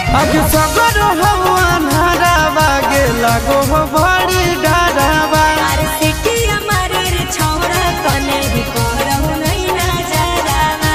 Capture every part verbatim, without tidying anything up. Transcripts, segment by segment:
अब सगर हो अन्हारावा गे लगो हो बड़ी डरावा अरे सिटिया मारे रे छौड़ा कने भी करहु नहीं नजरावा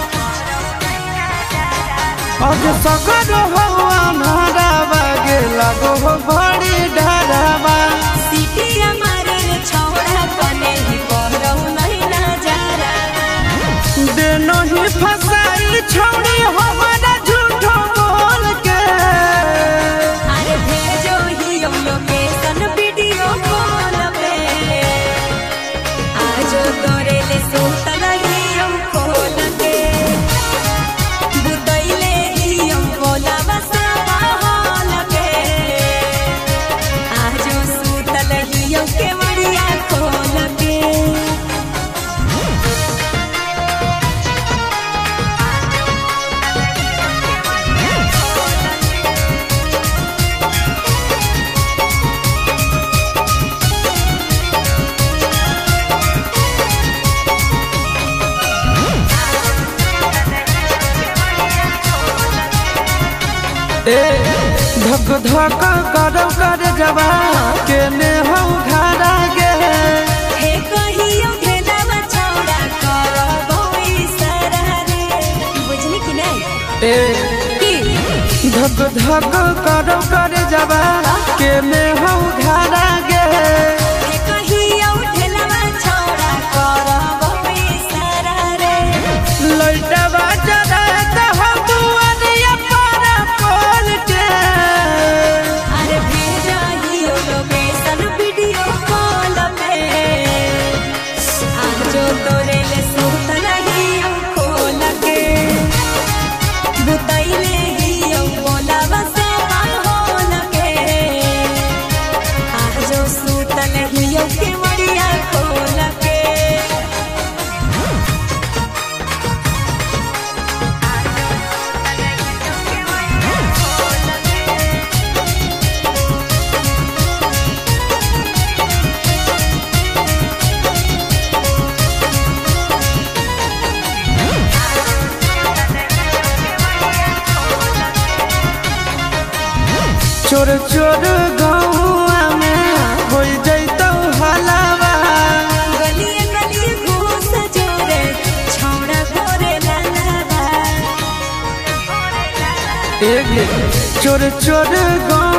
अब सगर हो अन्हारावा गे लगो हो बड़ी डरावा सिटिया मारे रे छौड़ा कने भी करहु नहीं नजरावा देनो ही फसाई छौड़ी हमारा झूठो बोल के अरे भेजो ही लोकेशन वीडियो कॉल पे आज तोरे ले सुतल ही हम खोल के बुतैले ही हम बोला बसा हाल के आज सुतल ही हम के मड़िया खोल के ए धक धक करौ कर जवा के ने हो घरा गे हे कहियो भेलवा छौड़ा करबो इशारा रे बुझली कि नहीं ए की धक धक करौ कर जवा के ने हो घरा गे हे कहियो भेलवा छौड़ा करबो इशारा रे लइटवा जरा त हम दुआरिया पर खोल के अरे भेजा ही लोकेशन वीडियो कॉल पे आज जो तोरे ले सुतल ही हम खोल के बुतैले ही हम बोला बसा होल के आज जो सुतल ही हम के मड़िया खोल के चोर चोर गौआ में हो जैतौ हलावा गलिए गलिए घूस जोरे छौड़ा गोरे लालावा एक चोर चोर गौ